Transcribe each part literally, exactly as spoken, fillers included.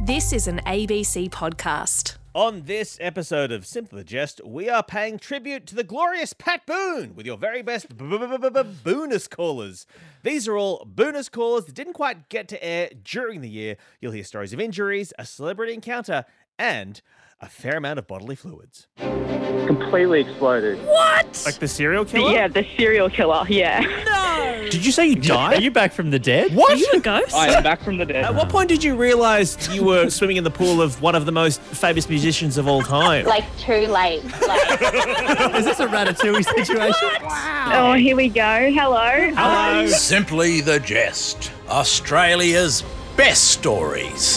This is an A B C podcast. On this episode of Simply the Jest, we are paying tribute to the glorious Pat Boone with your very best bonus callers. These are all bonus callers that didn't quite get to air during the year. You'll hear stories of injuries, a celebrity encounter, and a fair amount of bodily fluids. Completely exploded. What? Like the serial killer? Yeah, the serial killer, yeah. No. Did you say you died? Are you back from the dead? What? Are you a ghost? I am back from the dead. At what point did you realise you were swimming in the pool of one of the most famous musicians of all time? Like, too late. Like, Is this a Ratatouille situation? Oh, here we go. Hello. Hello. Simply the Jest, Australia's best stories.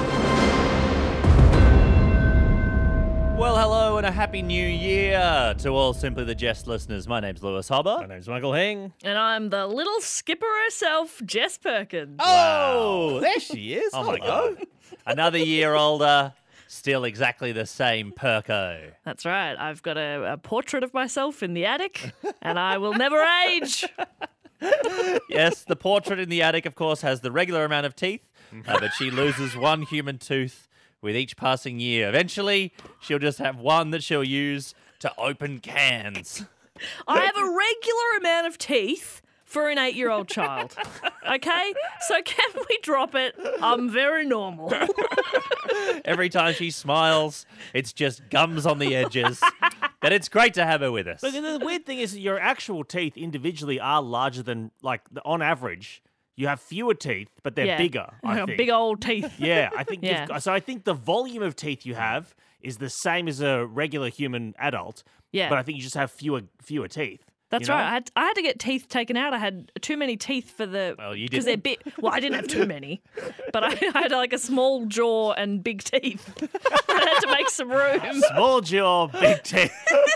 Well, hello and a happy new year to all Simply the Jest listeners. My name's Lewis My Hobber. name's Michael Hing. And I'm the little skipper herself, Jess Perkins. Oh, there she is. Oh my Hello. God. Another year older, still exactly the same Perko. That's right. I've got a, a portrait of myself in the attic, and I will never age. Yes, the portrait in the attic, of course, has the regular amount of teeth, uh, but she loses one human tooth with each passing year. Eventually, she'll just have one that she'll use to open cans. I have a regular amount of teeth for an eight-year-old child. Okay? So can we drop it? I'm very normal. Every time she smiles, it's just gums on the edges. But it's great to have her with us. Look, the weird thing is that your actual teeth individually are larger than, like, the- on average, you have fewer teeth, but they're Yeah. bigger, I Got think. Big old teeth. Yeah, I think. you've Yeah. got- so I think the volume of teeth you have is the same as a regular human adult. Yeah. But I think you just have fewer fewer teeth. That's you know? right. I had, I had to get teeth taken out. I had too many teeth for the... Well, you Because they're big. Well, I didn't have too many. But I, I had like a small jaw and big teeth. I had to make some room. Small jaw, big teeth.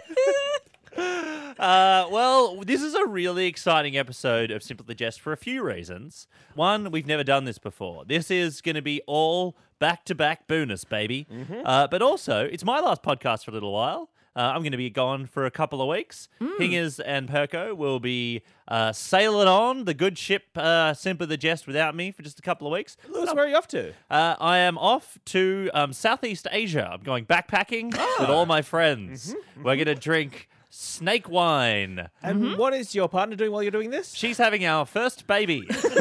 Uh, well, this is a really exciting episode of Simply the Jest for a few reasons. One, we've never done this before. This is going to be all back-to-back bonus, baby. Uh, but also, it's my last podcast for a little while. Uh, I'm going to be gone for a couple of weeks. Hingers and Perko will be uh, sailing on the good ship uh, Simply the Jest without me for just a couple of weeks. Lewis, where are you off to? Uh, I am off to um, Southeast Asia. I'm going backpacking with all my friends. We're going to drink snake wine. And what is your partner doing while you're doing this? She's having our first baby.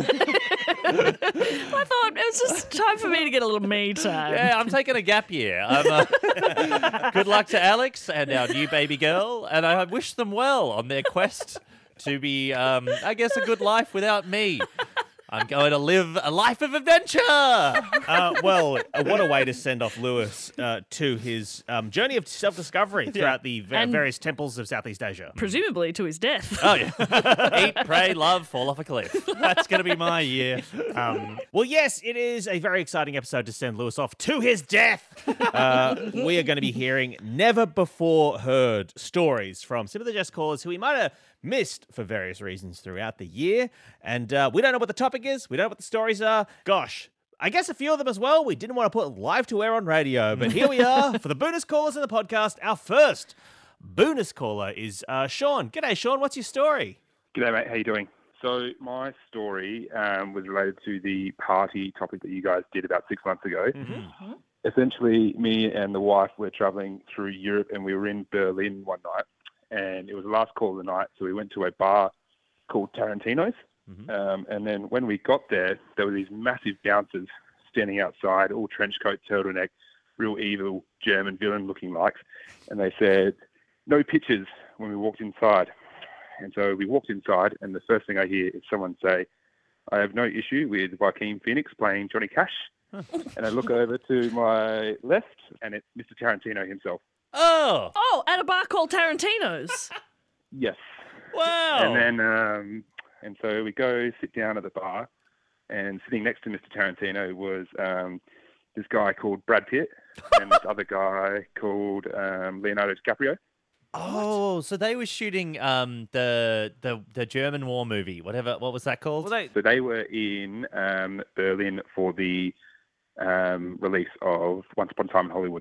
I thought it was just time for me to get a little me time. Yeah, I'm taking a gap year. I'm, uh, good luck to Alex and our new baby girl, and I wish them well on their quest to be, um, I guess, a good life without me. I'm going to live a life of adventure. Uh, well, uh, what a way to send off Lewis uh, to his um, journey of self-discovery throughout the va- And- various temples of Southeast Asia. Presumably to his death. Oh, yeah. Eat, pray, love, fall off a cliff. That's going to be my year. Um, well, yes, it is a very exciting episode to send Lewis off to his death. Uh, we are going to be hearing never before heard stories from some of the Just callers who we might have missed for various reasons throughout the year. And uh, we don't know what the topic is. We don't know what the stories are. Gosh, I guess a few of them as well. We didn't want to put live to air on radio, but here we are for the bonus callers in the podcast. Our first bonus caller is uh, Sean. G'day, Sean. What's your story? G'day, mate. How you doing? So my story um, was related to the party topic that you guys did about six months ago. Mm-hmm. Essentially, me and the wife were travelling through Europe, and we were in Berlin one night, and it was the last call of the night, so we went to a bar called Tarantino's. Mm-hmm. Um, and then when we got there, there were these massive bouncers standing outside, all trench coat, turtleneck, real evil German villain looking like. And they said, no pictures when we walked inside. And so we walked inside, and the first thing I hear is someone say, I have no issue with Joaquin Phoenix playing Johnny Cash. And I look over to my left, and it's Mister Tarantino himself. Oh, Oh, at a bar called Tarantino's. Yes. wow. And then, um, and so we go sit down at the bar, and sitting next to Mister Tarantino was um, this guy called Brad Pitt and this other guy called um, Leonardo DiCaprio. Oh, so they were shooting um, the the the German war movie, whatever. What was that called? Well, they, So they were in um, Berlin for the um, release of Once Upon a Time in Hollywood.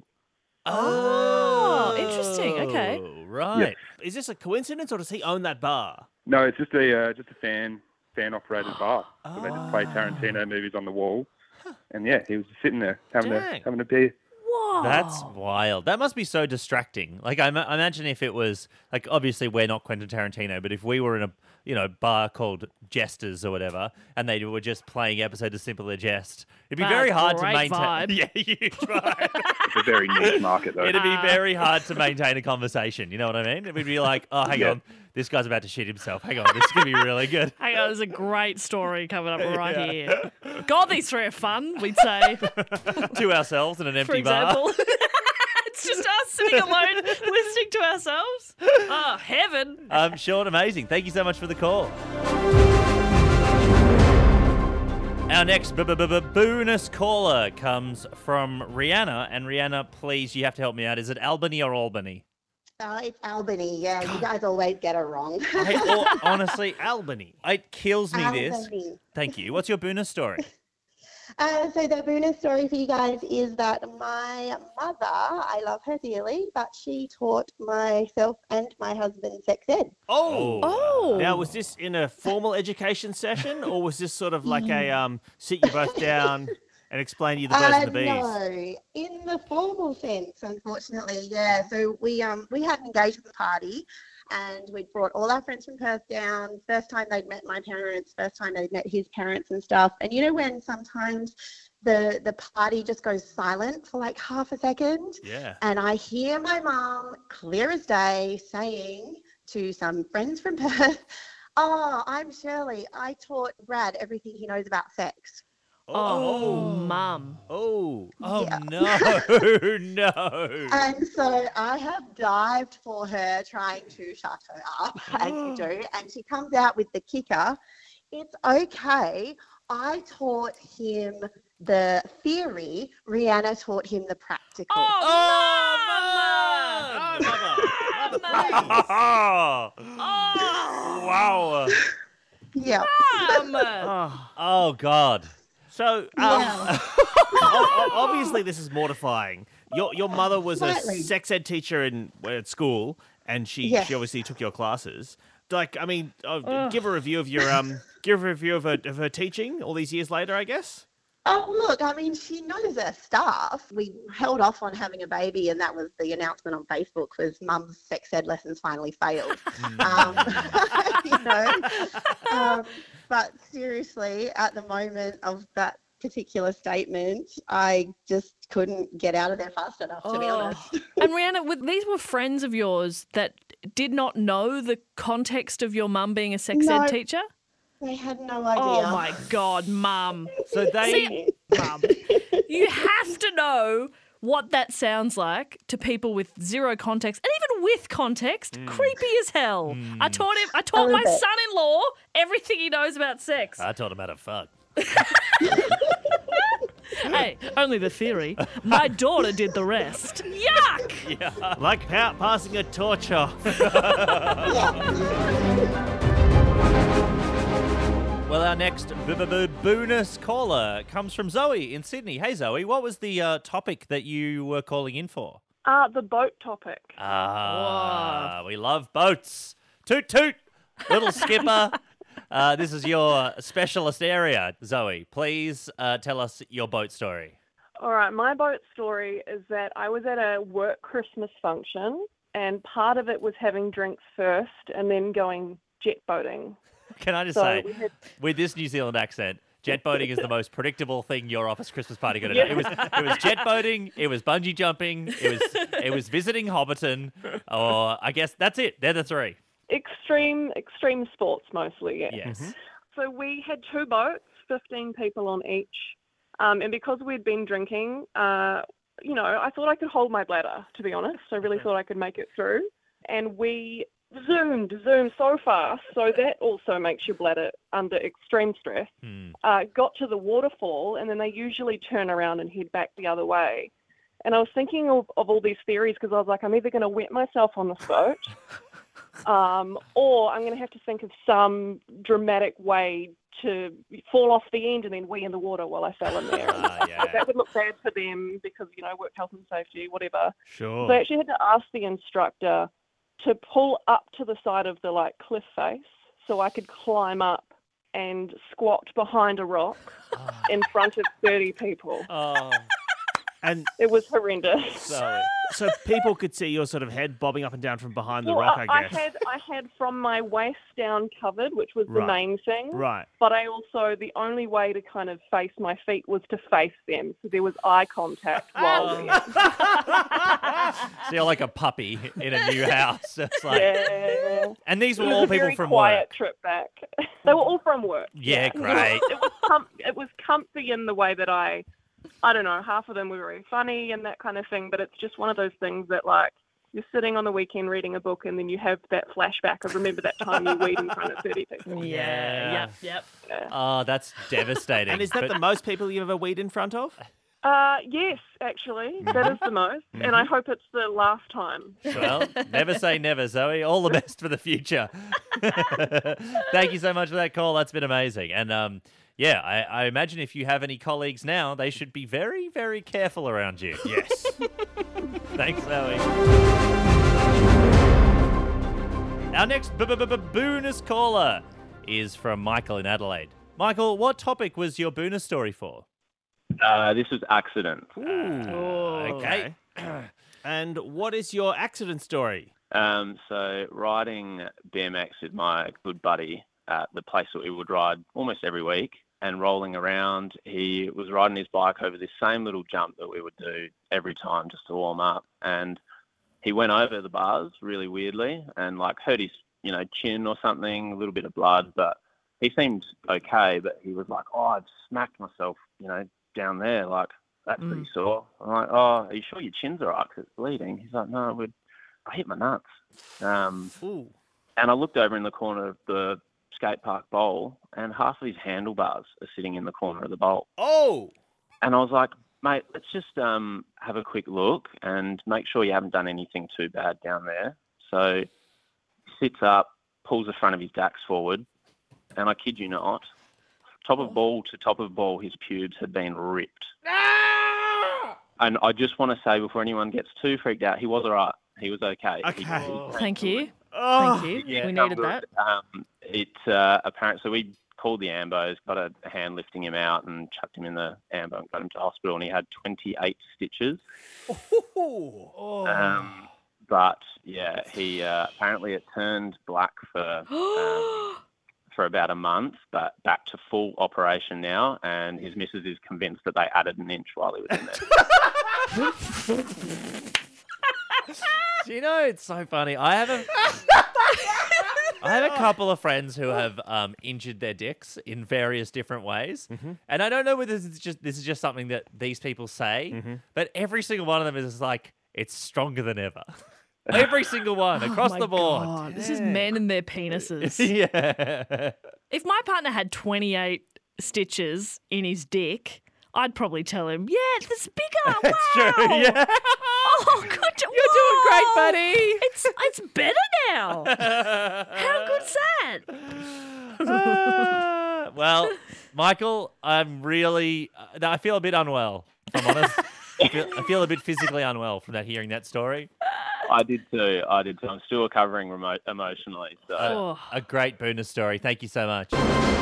Oh, interesting. Okay. Right. is this a coincidence, or does he own that bar? No, it's just a uh, just a fan fan-operated bar. So they just play Tarantino movies on the wall. And, yeah, he was just sitting there having, a, Dang. having a beer. Whoa. That's wild. That must be so distracting. Like, I, ma- I imagine if it was, like, obviously we're not Quentin Tarantino, but if we were in a, you know, bar called Jesters or whatever, and they were just playing episodes of Simple a Jest, it'd be That's very hard to great maintain. vibe. Yeah, huge vibe. It's a very niche market, though. It'd be very hard to maintain a conversation. You know what I mean? It would be like, oh, hang Yeah. on, this guy's about to shit himself. Hang on, this is gonna be really good. Hang on, there's a great story coming up right here. God, these three are fun, we'd say. To ourselves in an For empty bar. example. It's just us sitting alone listening to ourselves. Oh, heaven. Um, Sean, amazing. Thank you so much for the call. Our next bonus caller comes from Rihanna. And Rihanna, please, you have to help me out. Is it Albany or Albany? Oh, it's Albany. Yeah, you guys always get it wrong. Hey, or, honestly, Albany. It kills me this. Albany. Thank you. What's your bonus story? Uh, so the bonus story for you guys is that my mother, I love her dearly, but she taught myself and my husband sex ed. Oh. Oh. Now, was this in a formal education session, or was this sort of like a um, sit you both down and explain you the birds Uh, and the bees? no, in the formal sense, unfortunately, yeah. So we um we had an engagement party, and we'd brought all our friends from Perth down. First time they'd met my parents, first time they'd met his parents and stuff. And you know when sometimes the the party just goes silent for like half a second? Yeah. And I hear my mum, clear as day, saying to some friends from Perth, "Oh, I'm Shirley. I taught Brad everything he knows about sex." Oh, mum. Oh. Oh, Yeah. no, no. And so I have dived for her, trying to shut her up, as you do. And she comes out with the kicker. It's okay. I taught him the theory. Rihanna taught him the practical. Oh, Oh, mum! mother. Oh, Oh, wow. Yeah. mum! Oh. Oh, God. So, um, Yeah. o- o- obviously, this is mortifying. Your your mother was a Slightly. sex ed teacher in at school, and she, Yes. she obviously took your classes. Like, I mean, uh, give a review of your um, give a review of her of her teaching all these years later, I guess. Oh, look, I mean, she knows her stuff. We held off on having a baby, and that was the announcement on Facebook, was mum's sex ed lessons finally failed. um, you know, um, but seriously, at the moment of that particular statement, I just couldn't get out of there fast enough, to be Oh. honest. And Rihanna, with, these were friends of yours that did not know the context of your mum being a sex No. ed teacher? They had no idea. Oh, my God, mum. So they... See, mum, you have to know what that sounds like to people with zero context, and even with context, creepy as hell. I taught him. I taught A my little bit. son-in-law everything he knows about sex. I taught him how to fuck. Hey, only the theory. My daughter did the rest. Yuck! Like pa- passing a torch off. Well, our next b-b-b- bonus caller comes from Zoe in Sydney. Hey, Zoe, what was the uh, topic that you were calling in for? Uh, the boat topic. Ah, we love boats. Toot toot, little skipper. Uh, this is your specialist area, Zoe. Please uh, tell us your boat story. All right, my boat story is that I was at a work Christmas function, and part of it was having drinks first and then going jet boating. Can I just So say, we had- with this New Zealand accent, jet boating is the most predictable thing your office Christmas party going to do. It was it was jet boating, it was bungee jumping, it was it was visiting Hobbiton, or I guess that's it. They're the three. Extreme, extreme sports mostly, yes. Yes. So we had two boats, fifteen people on each. Um, and because we'd been drinking, uh, you know, I thought I could hold my bladder, to be honest. I really thought I could make it through. And we zoomed, zoomed so fast, so that also makes your bladder under extreme stress. Hmm. Uh, got to the waterfall, and then they usually turn around and head back the other way. And I was thinking of, of all these theories because I was like, I'm either going to wet myself on this boat, um, or I'm going to have to think of some dramatic way to fall off the end and then wee in the water while I fell in there. Ah, yeah. That would look bad for them because, you know, work health and safety, whatever. Sure. So I actually had to ask the instructor to pull up to the side of the, like, cliff face so I could climb up and squat behind a rock in front of thirty people. Oh, And It was horrendous. Zoe. so people could see your sort of head bobbing up and down from behind the Well, rock, I, I guess. I had I had from my waist down covered, which was Right. the main thing. Right. But I also, the only way to kind of face my feet was to face them. So there was eye contact while we So you're like a puppy in a new house. It's like, Yeah. And these It were was all a people very from quiet work. trip back. They were all from work. Yeah, It was- great. It was, com- it was comfy in the way that I, I don't know, half of them were very funny and that kind of thing, but it's just one of those things that, like, you're sitting on the weekend reading a book and then you have that flashback of remember that time you weed in front of thirty people. Yeah. Yeah. Yep. Yep. Oh, that's devastating. And is that But- the most people you've ever weed in front of? Uh, yes, actually, that is the most, and I hope it's the last time. Well, never say never, Zoe. All the best for the future. Thank you so much for that call. That's been amazing. And um, yeah, I, I imagine if you have any colleagues now, they should be very, very careful around you. Yes. Thanks, Zoe. Our next b- b- b- bonus caller is from Michael in Adelaide. Michael, what topic was your bonus story for? Uh, this was accident. Okay. And what is your accident story? Um, so riding B M X with my good buddy at the place that we would ride almost every week and rolling around, he was riding his bike over this same little jump that we would do every time just to warm up. And he went over the bars really weirdly and like hurt his, you know, chin or something, a little bit of blood, but he seemed okay. But he was like, oh, I've smacked myself, you know, down there. Like, that's Mm. pretty sore. I'm like, oh, are you sure your chin's all right 'cause it's bleeding? He's like, no, it would, I hit my nuts. Um, Ooh. and I looked over in the corner of the skate park bowl and half of his handlebars are sitting in the corner of the bowl. Oh! And I was like, mate, let's just um, have a quick look and make sure you haven't done anything too bad down there. So he sits up, pulls the front of his Dax forward, and I kid you not, top of ball to top of ball, his pubes had been ripped. And I just want to say before anyone gets too freaked out, he was all right. He was okay. Okay. He- Thank you. Oh. Thank you. Yeah, we no, needed good. that. Um, it uh, apparently, so we called the ambos, got a hand lifting him out, and chucked him in the ambo and got him to hospital. And he had twenty-eight stitches. Oh. Um, but yeah, he uh, apparently it turned black for um, for about a month, but back to full operation now. And his missus is convinced that they added an inch while he was in there. Do you know, it's so funny. I have a, I have a couple of friends who have um, injured their dicks in various different ways, and I don't know whether this is just this is just something that these people say, but every single one of them is like, it's stronger than ever. Every single one across Oh my the board. God, this is men and their penises. Yeah. If my partner had twenty-eight stitches in his dick, I'd probably tell him, yeah, it's bigger. That's wow. true. Yeah. Oh, good job. You're doing great, Whoa. buddy. It's it's better now. How good's that? Uh, well, Michael, I'm really, uh, no, I feel a bit unwell, if I'm honest. I feel, I feel a bit physically unwell from that hearing that story. I did too. I did too. I'm still recovering remote emotionally. So. Oh. A great bonus story. Thank you so much.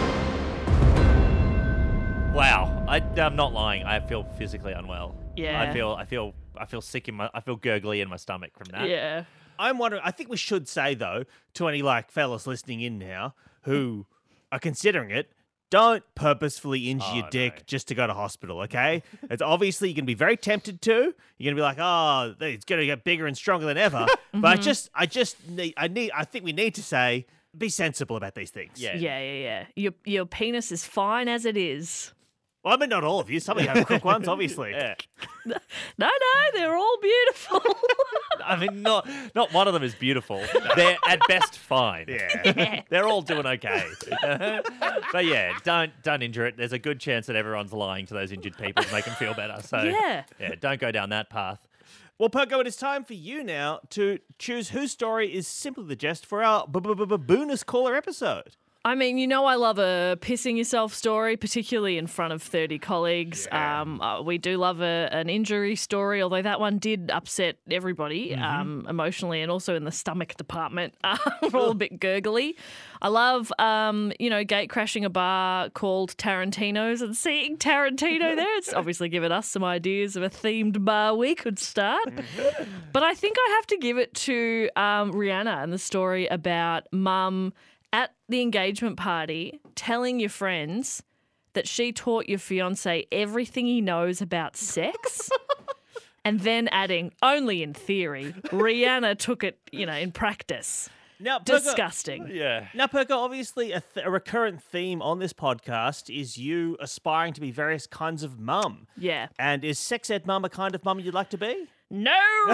Wow, I, I'm not lying. I feel physically unwell. Yeah. I feel, I feel, I feel sick in my, I feel gurgly in my stomach from that. Yeah. I'm wondering, I think we should say, though, to any, like, fellas listening in now who are considering it, don't purposefully injure Oh, your dick no. just to go to hospital, okay? It's obviously you're going to be very tempted to. You're going to be like, oh, it's going to get bigger and stronger than ever. But I just, I just need, I need, I think we need to say, be sensible about these things. Yeah. Yeah, yeah, yeah. Your your penis is fine as it is. Well, I mean, not all of you. Some of you have crook ones, obviously. Yeah. No, no, they're all beautiful. I mean, not not one of them is beautiful. They're at best fine. Yeah. They're all doing okay. But yeah, don't don't injure it. There's a good chance that everyone's lying to those injured people to make them feel better. So Yeah. yeah, don't go down that path. Well, Perko, it is time for you now to choose whose story is simply the jest for our b- b- b- bonus caller episode. I mean, you know I love a pissing yourself story, particularly in front of thirty colleagues. Yeah. Um, uh, we do love a, an injury story, although that one did upset everybody Mm-hmm. um, emotionally and also in the stomach department. Uh, we're all a bit gurgly. I love, um, you know, gate crashing a bar called Tarantino's and seeing Tarantino there. It's obviously given us some ideas of a themed bar we could start. But I think I have to give it to um, Rihanna and the story about mum at the engagement party telling your friends that she taught your fiancé everything he knows about sex and then adding, only in theory, Rihanna took it, you know, in practice. Now, Perko- Disgusting. Yeah. Now, Perko, obviously a, th- a recurrent theme on this podcast is you aspiring to be various kinds of mum. Yeah. And is sex ed mum a kind of mum you'd like to be? No!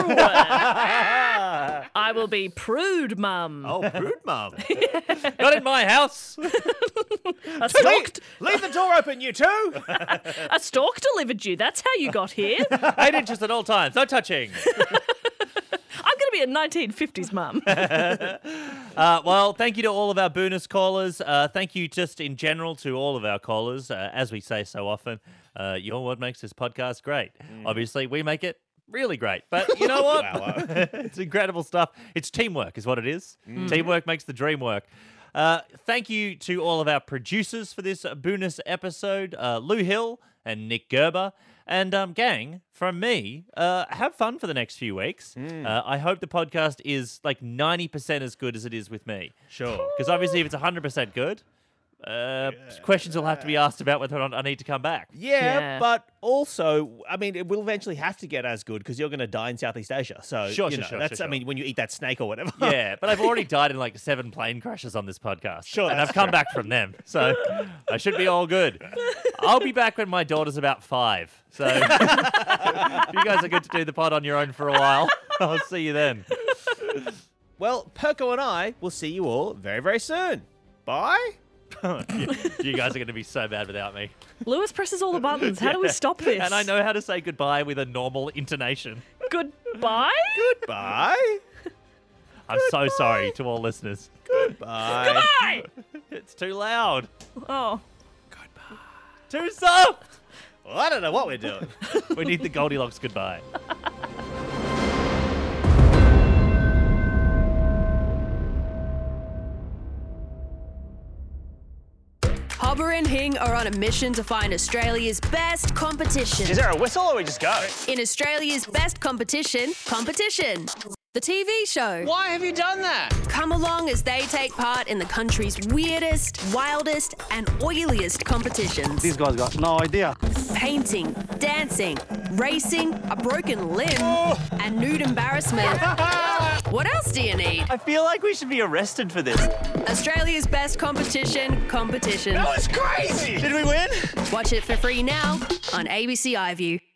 I will be prude mum. Oh, prude mum. Not in my house. A stork, Leave the door open, you two. a stork delivered you. That's how you got here. Eight inches at all times. No touching. I'm going to be a nineteen fifties mum. Uh, well, thank you to all of our bonus callers. Uh, thank you just in general to all of our callers. Uh, as we say so often, uh, you're what makes this podcast great. Obviously, we make it really great. But you know what? It's incredible stuff. It's teamwork is what it is. Teamwork makes the dream work. Uh, thank you to all of our producers for this bonus episode, uh, Lou Hill and Nick Gerber. And um, gang, from me, uh, have fun for the next few weeks. Uh, I hope the podcast is like ninety percent as good as it is with me. Sure. Because obviously if it's one hundred percent good, uh, questions will have to be asked about whether or not I need to come back. Yeah, Yeah. but also, I mean, it will eventually have to get as good because you're going to die in Southeast Asia. So, Sure, you sure, know, sure, that's, sure, I mean, when you eat that snake or whatever. Yeah, but I've already died in like seven plane crashes on this podcast. Sure, And that's I've come back from them. So I should be all good. I'll be back when my daughter's about five. So if you guys are good to do the pod on your own for a while, I'll see you then. Well, Perko and I will see you all very, very soon. Bye. you, you guys are going to be so bad without me. Lewis presses all the buttons. How do we stop this? And I know how to say goodbye with a normal intonation. Goodbye? Bye. I'm so sorry to all listeners. Bye. Bye! It's too loud. Oh. Too soft. Well, I don't know what we're doing. We need the Goldilocks goodbye. Hobber and Hing are on a mission to find Australia's best competition. Is there a whistle or we just go? In Australia's best competition, competition. The T V show. Why have you done that? Come along as they take part in the country's weirdest, wildest, and oiliest competitions. These guys got no idea. Painting, dancing, racing, a broken limb, and nude embarrassment. What else do you need? I feel like we should be arrested for this. Australia's best competition, competition. That was crazy! Did we win? Watch it for free now on A B C iView.